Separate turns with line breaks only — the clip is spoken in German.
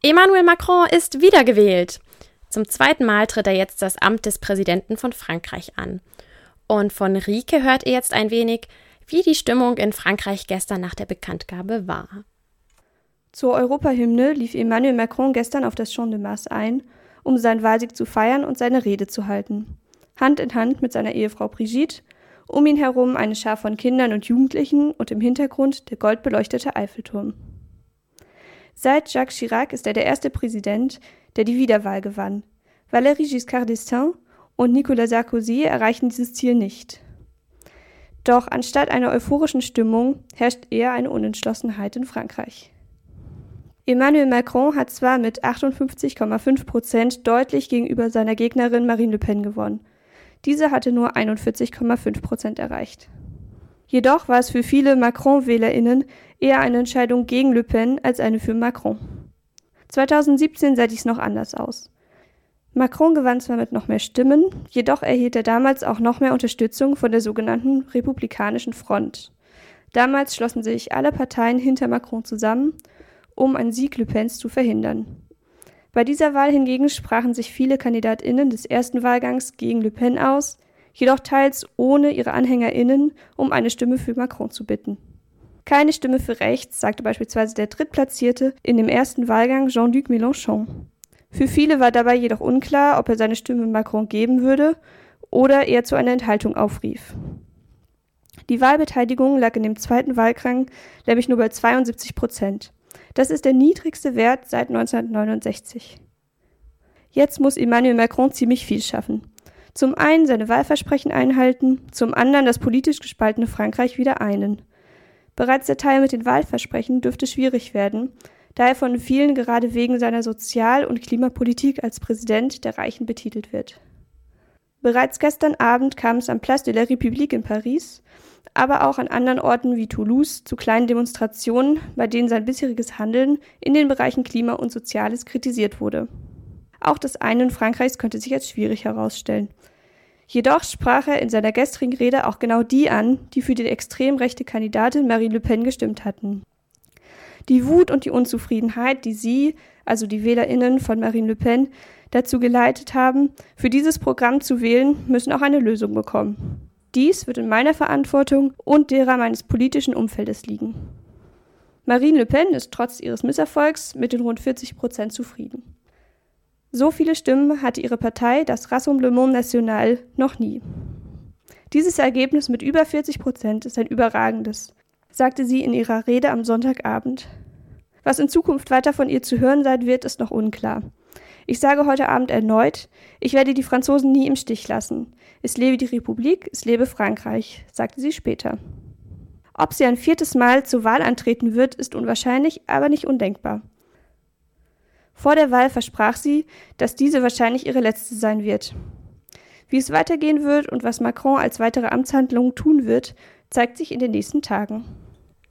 Emmanuel Macron ist wiedergewählt. Zum zweiten Mal tritt er jetzt das Amt des Präsidenten von Frankreich an. Und von Rike hört ihr jetzt ein wenig, wie die Stimmung in Frankreich gestern nach der Bekanntgabe war.
Zur Europahymne lief Emmanuel Macron gestern auf das Champ de Mars ein, um seinen Wahlsieg zu feiern und seine Rede zu halten. Hand in Hand mit seiner Ehefrau Brigitte, um ihn herum eine Schar von Kindern und Jugendlichen und im Hintergrund der goldbeleuchtete Eiffelturm. Seit Jacques Chirac ist er der erste Präsident, der die Wiederwahl gewann. Valéry Giscard d'Estaing und Nicolas Sarkozy erreichen dieses Ziel nicht. Doch anstatt einer euphorischen Stimmung herrscht eher eine Unentschlossenheit in Frankreich. Emmanuel Macron hat zwar mit 58,5% deutlich gegenüber seiner Gegnerin Marine Le Pen gewonnen. Diese hatte nur 41,5% erreicht. Jedoch war es für viele Macron-WählerInnen eher eine Entscheidung gegen Le Pen als eine für Macron. 2017 sah dies noch anders aus. Macron gewann zwar mit noch mehr Stimmen, jedoch erhielt er damals auch noch mehr Unterstützung von der sogenannten Republikanischen Front. Damals schlossen sich alle Parteien hinter Macron zusammen, um einen Sieg Le Pens zu verhindern. Bei dieser Wahl hingegen sprachen sich viele KandidatInnen des ersten Wahlgangs gegen Le Pen aus, jedoch teils ohne ihre AnhängerInnen um eine Stimme für Macron zu bitten. Keine Stimme für rechts, sagte beispielsweise der Drittplatzierte in dem ersten Wahlgang Jean-Luc Mélenchon. Für viele war dabei jedoch unklar, ob er seine Stimme Macron geben würde oder eher zu einer Enthaltung aufrief. Die Wahlbeteiligung lag in dem zweiten Wahlgang nämlich nur bei 72%. Das ist der niedrigste Wert seit 1969. Jetzt muss Emmanuel Macron ziemlich viel schaffen. Zum einen seine Wahlversprechen einhalten, zum anderen das politisch gespaltene Frankreich wieder einen. Bereits der Teil mit den Wahlversprechen dürfte schwierig werden, da er von vielen gerade wegen seiner Sozial- und Klimapolitik als Präsident der Reichen betitelt wird. Bereits gestern Abend kam es am Place de la République in Paris, aber auch an anderen Orten wie Toulouse zu kleinen Demonstrationen, bei denen sein bisheriges Handeln in den Bereichen Klima und Soziales kritisiert wurde. Auch das Einen Frankreichs könnte sich als schwierig herausstellen. Jedoch sprach er in seiner gestrigen Rede auch genau die an, die für die extrem rechte Kandidatin Marine Le Pen gestimmt hatten. Die Wut und die Unzufriedenheit, die sie, also die WählerInnen von Marine Le Pen, dazu geleitet haben, für dieses Programm zu wählen, müssen auch eine Lösung bekommen. Dies wird in meiner Verantwortung und derer meines politischen Umfeldes liegen. Marine Le Pen ist trotz ihres Misserfolgs mit den rund 40% zufrieden. So viele Stimmen hatte ihre Partei, das Rassemblement National, noch nie. Dieses Ergebnis mit über 40% ist ein überragendes, sagte sie in ihrer Rede am Sonntagabend. Was in Zukunft weiter von ihr zu hören sein wird, ist noch unklar. Ich sage heute Abend erneut, ich werde die Franzosen nie im Stich lassen. Es lebe die Republik, es lebe Frankreich, sagte sie später. Ob sie ein viertes Mal zur Wahl antreten wird, ist unwahrscheinlich, aber nicht undenkbar. Vor der Wahl versprach sie, dass diese wahrscheinlich ihre letzte sein wird. Wie es weitergehen wird und was Macron als weitere Amtshandlung tun wird, zeigt sich in den nächsten Tagen.